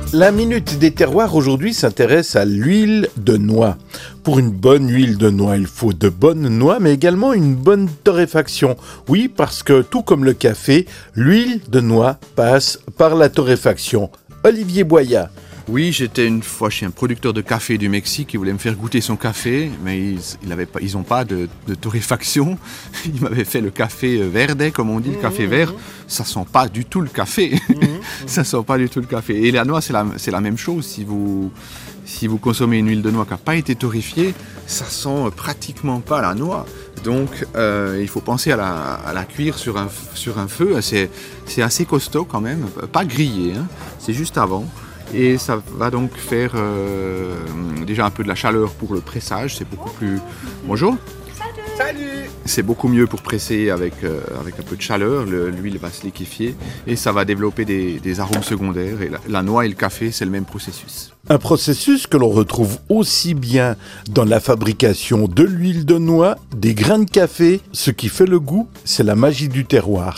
La Minute des Terroirs aujourd'hui s'intéresse à l'huile de noix. Pour une bonne huile de noix, il faut de bonnes noix, mais également une bonne torréfaction. Oui, parce que tout comme le café, l'huile de noix passe par la torréfaction. Olivier Boyat. Oui, j'étais une fois chez un producteur de café du Mexique qui voulait me faire goûter son café, mais ils n'ont pas de torréfaction. Il m'avait fait le café verde, comme on dit, le café vert. Ça sent pas du tout le café. Ça sent pas du tout le café. Et la noix, c'est la même chose. Si vous consommez une huile de noix qui n'a pas été torréfiée, ça sent pratiquement pas la noix. Donc, il faut penser à la cuire sur un feu. C'est assez costaud quand même, pas grillé, hein. C'est juste avant. Et ça va donc faire déjà un peu de la chaleur pour le pressage, c'est beaucoup plus... Bonjour. Salut. C'est beaucoup mieux pour presser avec un peu de chaleur, l'huile va se liquéfier et ça va développer des arômes secondaires. Et la noix et le café, c'est le même processus. Un processus que l'on retrouve aussi bien dans la fabrication de l'huile de noix, des grains de café. Ce qui fait le goût, c'est la magie du terroir.